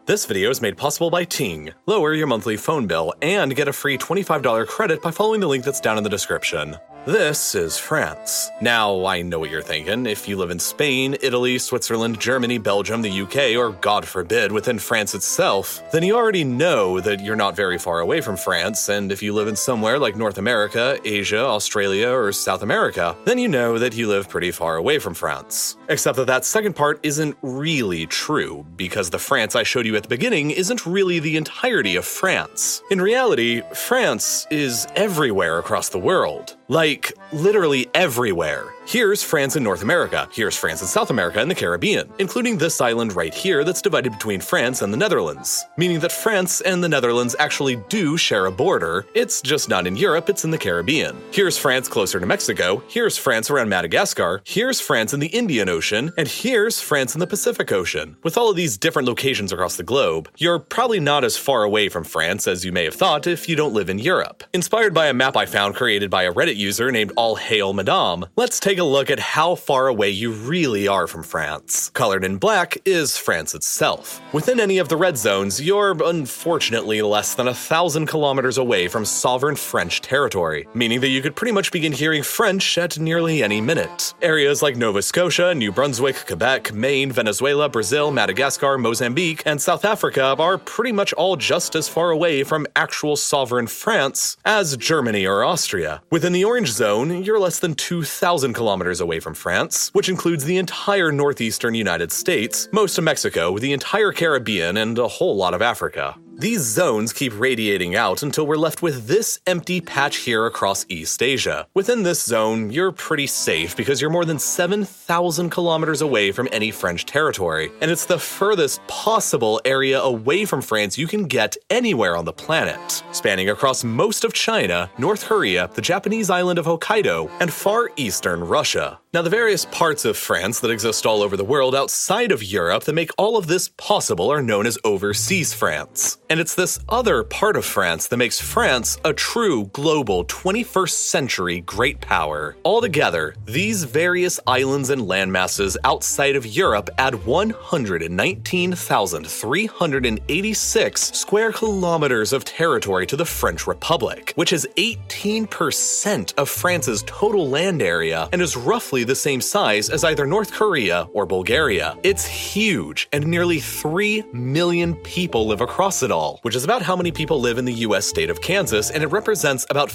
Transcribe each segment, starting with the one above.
This video is made possible by Ting. Lower your monthly phone bill and get a free $25 credit by following the link that's down in the description. This is France. Now, I know what you're thinking. If you live in Spain, Italy, Switzerland, Germany, Belgium, the UK, or God forbid, within France itself, then you already know that you're not very far away from France, and if you live in somewhere like North America, Asia, Australia, or South America, then you know that you live pretty far away from France. Except that second part isn't really true, because the France I showed you at the beginning isn't really the entirety of France. In reality, France is everywhere across the world. Like, literally everywhere. Here's France in North America, here's France in South America and the Caribbean, including this island right here that's divided between France and the Netherlands, meaning that France and the Netherlands actually do share a border, it's just not in Europe, it's in the Caribbean. Here's France closer to Mexico, here's France around Madagascar, here's France in the Indian Ocean, and here's France in the Pacific Ocean. With all of these different locations across the globe, you're probably not as far away from France as you may have thought if you don't live in Europe. Inspired by a map I found created by a Reddit user named All Hail Madame, let's take a look at how far away you really are from France. Colored in black is France itself. Within any of the red zones, you're unfortunately less than 1,000 kilometers away from sovereign French territory, meaning that you could pretty much begin hearing French at nearly any minute. Areas like Nova Scotia, New Brunswick, Quebec, Maine, Venezuela, Brazil, Madagascar, Mozambique, and South Africa are pretty much all just as far away from actual sovereign France as Germany or Austria. Within the orange zone, you're less than 2,000 kilometers away from France, which includes the entire northeastern United States, most of Mexico, the entire Caribbean, and a whole lot of Africa. These zones keep radiating out until we're left with this empty patch here across East Asia. Within this zone, you're pretty safe because you're more than 7,000 kilometers away from any French territory, and it's the furthest possible area away from France you can get anywhere on the planet, spanning across most of China, North Korea, the Japanese island of Hokkaido, and far eastern Russia. Now, the various parts of France that exist all over the world outside of Europe that make all of this possible are known as overseas France. And it's this other part of France that makes France a true global 21st century great power. Altogether, these various islands and landmasses outside of Europe add 119,386 square kilometers of territory to the French Republic, which is 18% of France's total land area and is roughly the same size as either North Korea or Bulgaria. It's huge, and nearly 3 million people live across it all, which is about how many people live in the US state of Kansas, and it represents about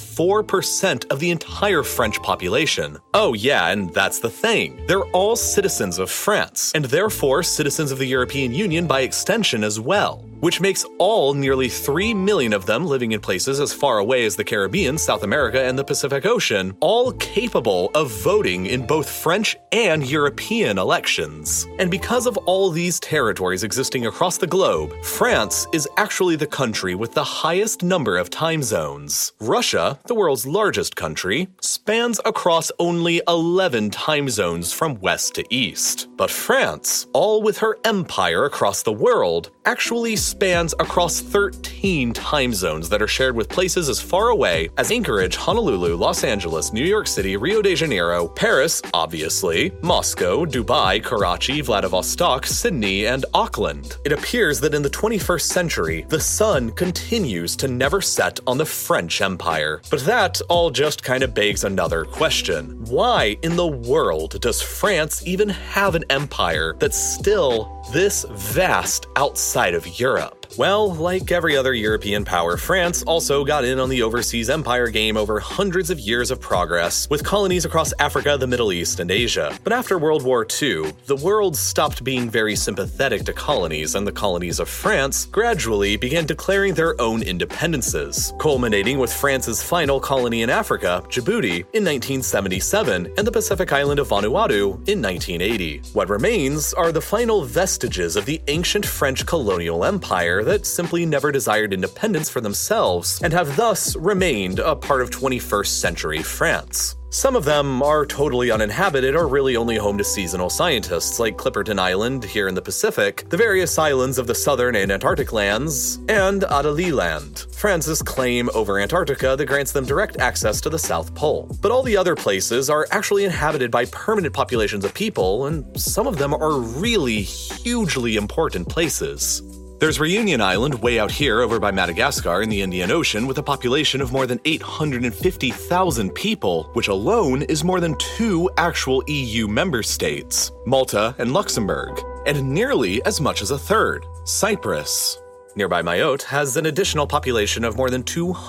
4% of the entire French population. Oh yeah, and that's the thing. They're all citizens of France, and therefore citizens of the European Union by extension as well, which makes all nearly 3 million of them living in places as far away as the Caribbean, South America, and the Pacific Ocean, all capable of voting in both French and European elections. And because of all these territories existing across the globe, France is actually the country with the highest number of time zones. Russia, the world's largest country, spans across only 11 time zones from west to east. But France, all with her empire across the world, actually spans across 13 time zones that are shared with places as far away as Anchorage, Honolulu, Los Angeles, New York City, Rio de Janeiro, Paris, obviously, Moscow, Dubai, Karachi, Vladivostok, Sydney, and Auckland. It appears that in the 21st century, the sun continues to never set on the French Empire. But that all just kind of begs another question. Why in the world does France even have an empire that's still this vast outside of Europe? Well, like every other European power, France also got in on the overseas empire game over hundreds of years of progress, with colonies across Africa, the Middle East, and Asia. But after World War II, the world stopped being very sympathetic to colonies, and the colonies of France gradually began declaring their own independences, culminating with France's final colony in Africa, Djibouti, in 1977, and the Pacific island of Vanuatu in 1980. What remains are the final vestiges of the ancient French colonial empire that simply never desired independence for themselves and have thus remained a part of 21st century France. Some of them are totally uninhabited or really only home to seasonal scientists, like Clipperton Island here in the Pacific, the various islands of the southern and Antarctic lands, and Adelie Land, France's claim over Antarctica that grants them direct access to the South Pole. But all the other places are actually inhabited by permanent populations of people, and some of them are really hugely important places. There's Reunion Island way out here over by Madagascar in the Indian Ocean with a population of more than 850,000 people, which alone is more than 2 actual EU member states, Malta and Luxembourg, and nearly as much as a third, Cyprus. Nearby Mayotte has an additional population of more than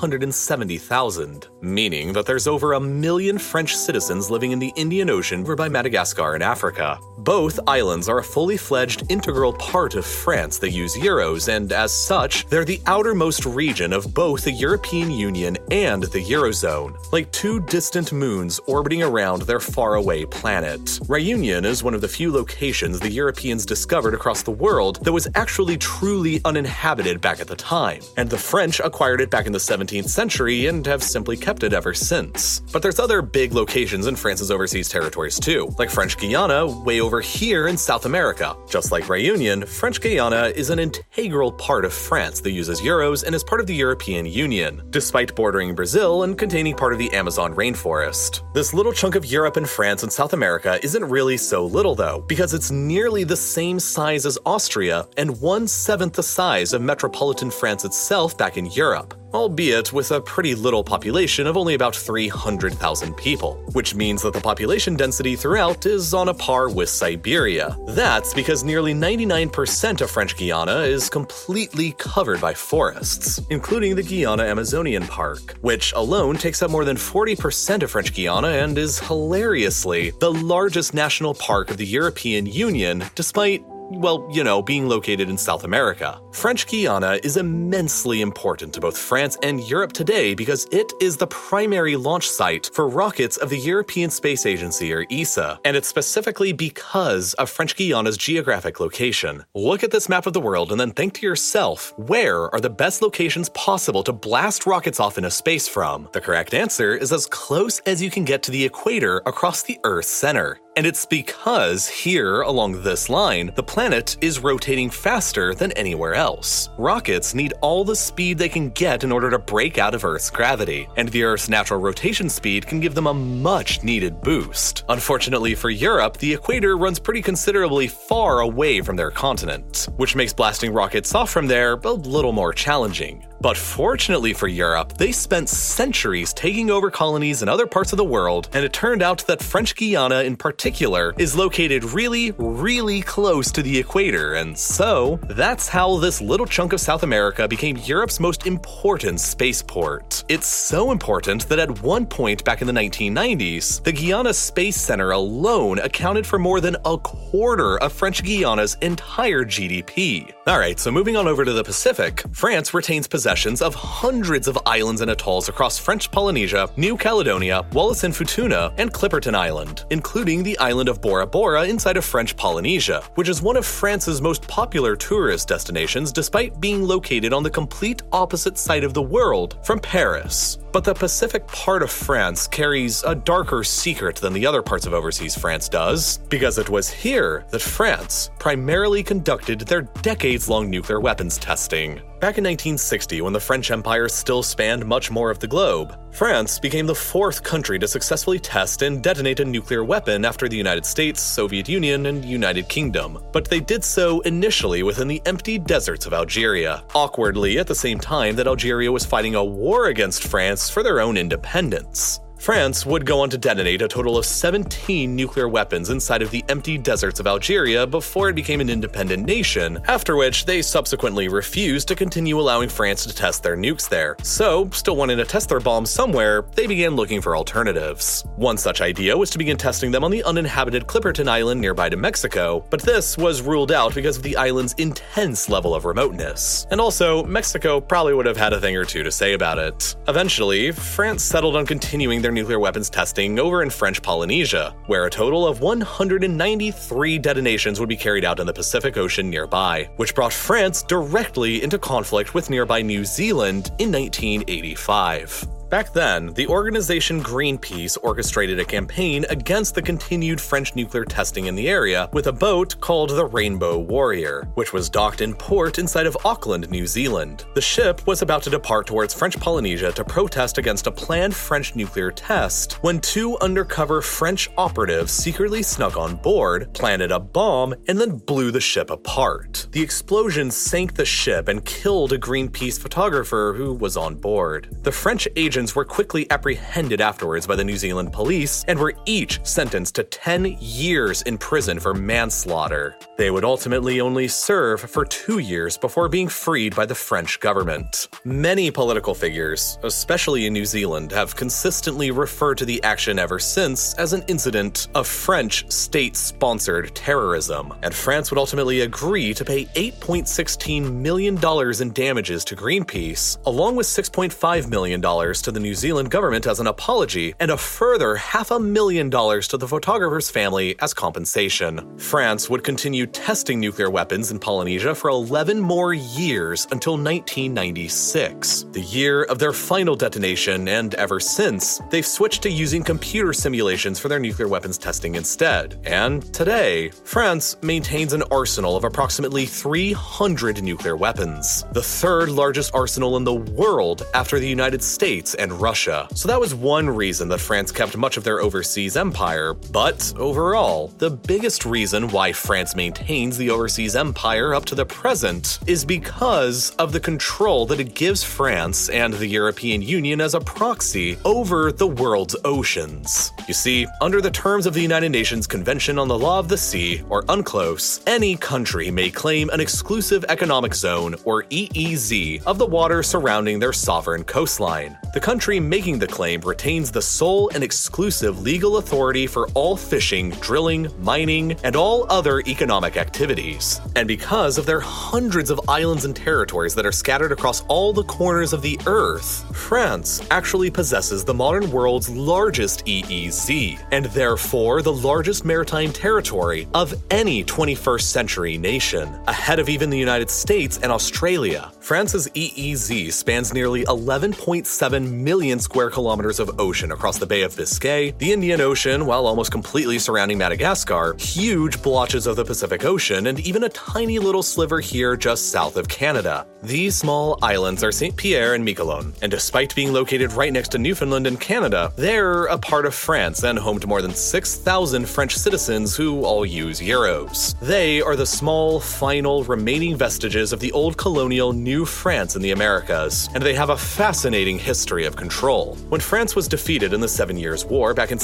270,000, meaning that there's over 1 million French citizens living in the Indian Ocean over by Madagascar in Africa. Both islands are a fully fledged integral part of France that use euros, and as such, they're the outermost region of both the European Union and the Eurozone, like 2 distant moons orbiting around their faraway planet. Reunion is one of the few locations the Europeans discovered across the world that was actually truly uninhabited back at the time, and the French acquired it back in the 17th century and have simply kept it ever since. But there's other big locations in France's overseas territories too, like French Guiana way over here in South America. Just like Reunion, French Guiana is an integral part of France that uses euros and is part of the European Union, despite bordering Brazil and containing part of the Amazon rainforest. This little chunk of Europe and France and South America isn't really so little though, because it's nearly the same size as Austria and 1/7 the size of metropolitan France itself back in Europe, albeit with a pretty little population of only about 300,000 people, which means that the population density throughout is on a par with Siberia. That's because nearly 99% of French Guiana is completely covered by forests, including the Guiana Amazonian Park, which alone takes up more than 40% of French Guiana and is hilariously the largest national park of the European Union, despite being located in South America. French Guiana is immensely important to both France and Europe today because it is the primary launch site for rockets of the European Space Agency, or ESA, and it's specifically because of French Guiana's geographic location. Look at this map of the world and then think to yourself, where are the best locations possible to blast rockets off into space from? The correct answer is as close as you can get to the equator across the Earth's center. And it's because here, along this line, the planet is rotating faster than anywhere else. Rockets need all the speed they can get in order to break out of Earth's gravity, and the Earth's natural rotation speed can give them a much-needed boost. Unfortunately for Europe, the equator runs pretty considerably far away from their continent, which makes blasting rockets off from there a little more challenging. But fortunately for Europe, they spent centuries taking over colonies in other parts of the world, and it turned out that French Guiana in particular is located really, really close to the equator, and so that's how this little chunk of South America became Europe's most important spaceport. It's so important that at one point back in the 1990s, the Guiana Space Center alone accounted for more than a quarter of French Guiana's entire GDP. Alright, so moving on over to the Pacific, France retains possession of hundreds of islands and atolls across French Polynesia, New Caledonia, Wallis and Futuna, and Clipperton Island, including the island of Bora Bora inside of French Polynesia, which is one of France's most popular tourist destinations despite being located on the complete opposite side of the world from Paris. But the Pacific part of France carries a darker secret than the other parts of overseas France does, because it was here that France primarily conducted their decades-long nuclear weapons testing. Back in 1960, when the French Empire still spanned much more of the globe, France became the 4th country to successfully test and detonate a nuclear weapon after the United States, Soviet Union, and United Kingdom. But they did so initially within the empty deserts of Algeria, awkwardly at the same time that Algeria was fighting a war against France for their own independence. France would go on to detonate a total of 17 nuclear weapons inside of the empty deserts of Algeria before it became an independent nation, after which they subsequently refused to continue allowing France to test their nukes there. So, still wanting to test their bombs somewhere, they began looking for alternatives. One such idea was to begin testing them on the uninhabited Clipperton Island nearby to Mexico, but this was ruled out because of the island's intense level of remoteness. And also, Mexico probably would have had a thing or two to say about it. Eventually, France settled on continuing their nuclear weapons testing over in French Polynesia, where a total of 193 detonations would be carried out in the Pacific Ocean nearby, which brought France directly into conflict with nearby New Zealand in 1985. Back then, the organization Greenpeace orchestrated a campaign against the continued French nuclear testing in the area with a boat called the Rainbow Warrior, which was docked in port inside of Auckland, New Zealand. The ship was about to depart towards French Polynesia to protest against a planned French nuclear test when two undercover French operatives secretly snuck on board, planted a bomb, and then blew the ship apart. The explosion sank the ship and killed a Greenpeace photographer who was on board. The French agents were quickly apprehended afterwards by the New Zealand police and were each sentenced to 10 years in prison for manslaughter. They would ultimately only serve for 2 years before being freed by the French government. Many political figures, especially in New Zealand, have consistently referred to the action ever since as an incident of French state-sponsored terrorism, and France would ultimately agree to pay $8.16 million in damages to Greenpeace, along with $6.5 million to the New Zealand government as an apology, and a further $500,000 to the photographer's family as compensation. France would continue testing nuclear weapons in Polynesia for 11 more years until 1996, the year of their final detonation, and ever since, they've switched to using computer simulations for their nuclear weapons testing instead. And today, France maintains an arsenal of approximately 300 nuclear weapons, the third largest arsenal in the world after the United States and Russia. So that was one reason that France kept much of their overseas empire, but overall, the biggest reason why France maintains the overseas empire up to the present is because of the control that it gives France and the European Union as a proxy over the world's oceans. You see, under the terms of the United Nations Convention on the Law of the Sea, or UNCLOS, any country may claim an exclusive economic zone, or EEZ, of the water surrounding their sovereign coastline. The country making the claim retains the sole and exclusive legal authority for all fishing, drilling, mining, and all other economic activities. And because of their hundreds of islands and territories that are scattered across all the corners of the Earth, France actually possesses the modern world's largest EEZ, and therefore the largest maritime territory of any 21st century nation, ahead of even the United States and Australia. France's EEZ spans nearly 11.7 million square kilometers of ocean across the Bay of Biscay, the Indian Ocean, while almost completely surrounding Madagascar, huge blotches of the Pacific Ocean, and even a tiny little sliver here just south of Canada. These small islands are St. Pierre and Miquelon, and despite being located right next to Newfoundland and Canada, they're a part of France and home to more than 6,000 French citizens who all use euros. They are the small, final, remaining vestiges of the old colonial New France in the Americas, and they have a fascinating history of control. When France was defeated in the 7 Years' War back in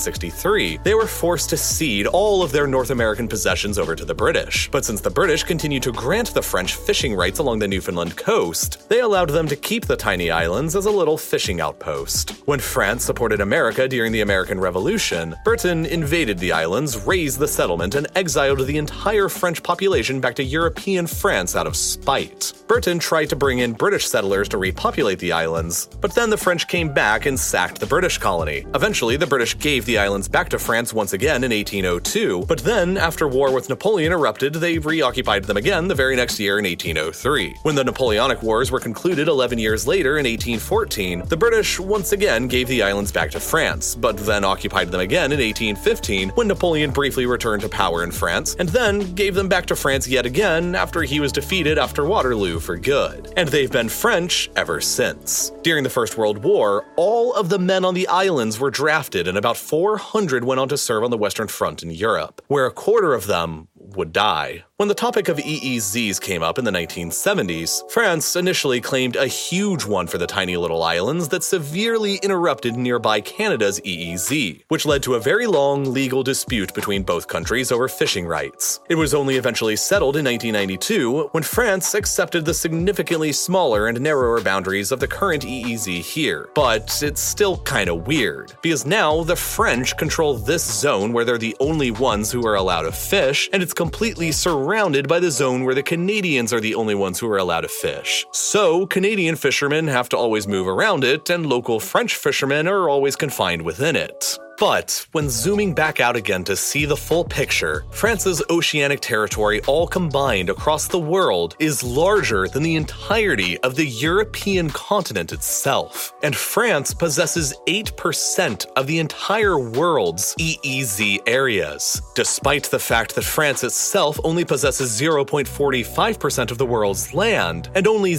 1763, they were forced to cede all of their North American possessions over to the British. But since the British continued to grant the French fishing rights along the Newfoundland coast, they allowed them to keep the tiny islands as a little fishing outpost. When France supported America during the American Revolution, Britain invaded the islands, razed the settlement, and exiled the entire French population back to European France out of spite. Britain tried to bring in British settlers to repopulate the islands, but then the French came back and sacked the British colony. Eventually, the British gave the islands back to France once again in 1802, but then, after war with Napoleon erupted, they reoccupied them again the very next year in 1803. When the Napoleonic Wars were concluded 11 years later in 1814, the British once again gave the islands back to France, but then occupied them again in 1815 when Napoleon briefly returned to power in France, and then gave them back to France yet again after he was defeated after Waterloo for good. And they've been French ever since. During the First World War, all of the men on the islands were drafted, and about 400 went on to serve on the Western Front in Europe, where a quarter of them would die. When the topic of EEZs came up in the 1970s, France initially claimed a huge one for the tiny little islands that severely interrupted nearby Canada's EEZ, which led to a very long legal dispute between both countries over fishing rights. It was only eventually settled in 1992 when France accepted the significantly smaller and narrower boundaries of the current EEZ here. But it's still kinda weird, because now the French control this zone where they're the only ones who are allowed to fish, and it's completely surrounded by the zone where the Canadians are the only ones who are allowed to fish. So, Canadian fishermen have to always move around it, and local French fishermen are always confined within it. But when zooming back out again to see the full picture, France's oceanic territory all combined across the world is larger than the entirety of the European continent itself. And France possesses 8% of the entire world's EEZ areas, despite the fact that France itself only possesses 0.45% of the world's land and only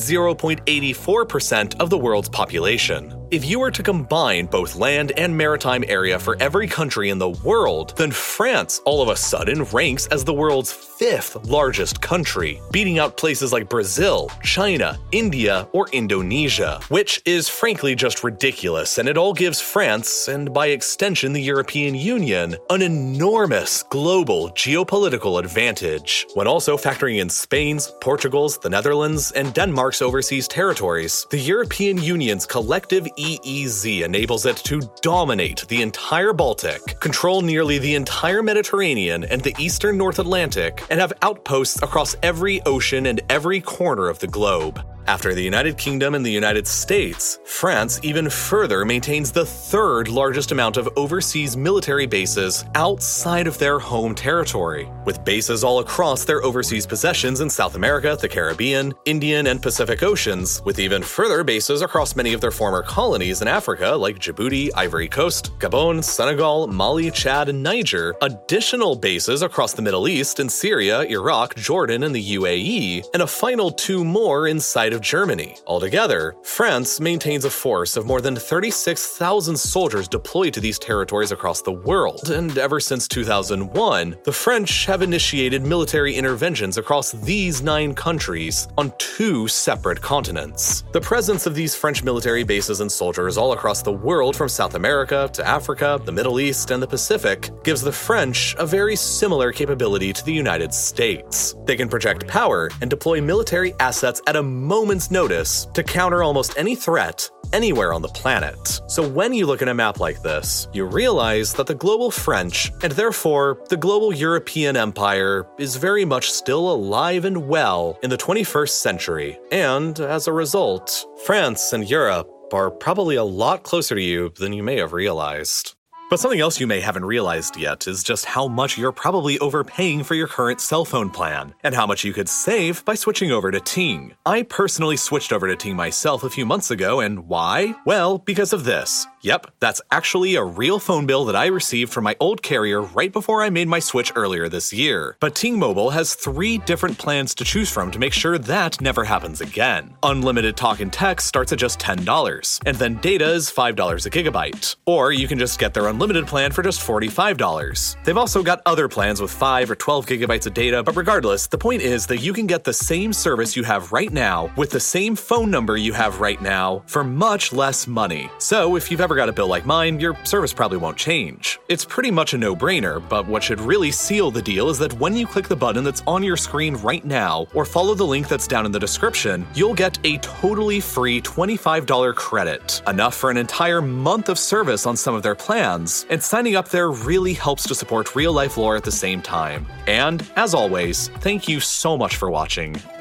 0.84% of the world's population. If you were to combine both land and maritime area for every country in the world, then France all of a sudden ranks as the world's 5th largest country, beating out places like Brazil, China, India, or Indonesia, which is frankly just ridiculous, and it all gives France, and by extension the European Union, an enormous global geopolitical advantage. When also factoring in Spain's, Portugal's, the Netherlands, and Denmark's overseas territories, the European Union's collective EEZ enables it to dominate the entire Baltic, control nearly the entire Mediterranean and the eastern North Atlantic, and have outposts across every ocean and every corner of the globe. After the United Kingdom and the United States, France even further maintains the 3rd largest amount of overseas military bases outside of their home territory, with bases all across their overseas possessions in South America, the Caribbean, Indian, and Pacific Oceans, with even further bases across many of their former colonies in Africa like Djibouti, Ivory Coast, Gabon, Senegal, Mali, Chad, and Niger, additional bases across the Middle East in Syria, Iraq, Jordan, and the UAE, and a final 2 more inside of Germany. Altogether, France maintains a force of more than 36,000 soldiers deployed to these territories across the world, and ever since 2001, the French have initiated military interventions across these 9 countries on 2 separate continents. The presence of these French military bases and soldiers all across the world from South America to Africa, the Middle East, and the Pacific gives the French a very similar capability to the United States. They can project power and deploy military assets at a moment's notice to counter almost any threat anywhere on the planet. So when you look at a map like this, you realize that the global French, and therefore the global European empire, is very much still alive and well in the 21st century. And as a result, France and Europe are probably a lot closer to you than you may have realized. But something else you may haven't realized yet is just how much you're probably overpaying for your current cell phone plan, and how much you could save by switching over to Ting. I personally switched over to Ting myself a few months ago, and why? Well, because of this. Yep, that's actually a real phone bill that I received from my old carrier right before I made my switch earlier this year. But Ting Mobile has 3 different plans to choose from to make sure that never happens again. Unlimited talk and text starts at just $10, and then data is $5 a gigabyte. Or you can just get their unlimited plan for just $45. They've also got other plans with 5 or 12 gigabytes of data, but regardless, the point is that you can get the same service you have right now with the same phone number you have right now for much less money. So if you've ever got a bill like mine, your service probably won't change. It's pretty much a no-brainer, but what should really seal the deal is that when you click the button that's on your screen right now, or follow the link that's down in the description, you'll get a totally free $25 credit, enough for an entire month of service on some of their plans, and signing up there really helps to support real-life lore at the same time. And, as always, thank you so much for watching.